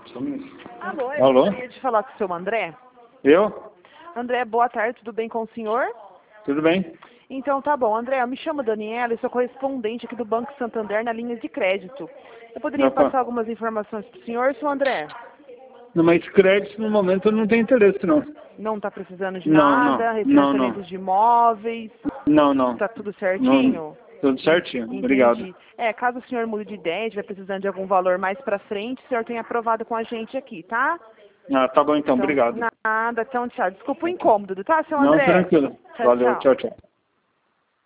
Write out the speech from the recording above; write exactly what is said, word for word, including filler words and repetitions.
Só um minuto. Alô, eu Alô? gostaria de falar com o seu André. Eu? André, boa tarde, tudo bem com o senhor? Tudo bem? Então tá bom, André, eu me chamo Daniela e sou correspondente aqui do Banco Santander na linha de crédito. Eu poderia Opa. passar algumas informações para o senhor, seu André? Não, mas crédito no momento eu não tenho interesse, não. Não está precisando de Não, nada, não, não, refinanciamento não. de imóveis, Não, não. está tudo Não, certinho? tudo certinho, Entendi. obrigado. É, caso o senhor mude de ideia, estiver precisando de algum valor mais para frente, o senhor tem aprovado com a gente aqui, tá? Ah, tá bom então, Então, obrigado. nada, então tchau. Desculpa o incômodo, tá, seu Não, André? tranquilo. Tchau, Valeu, tchau. tchau, tchau.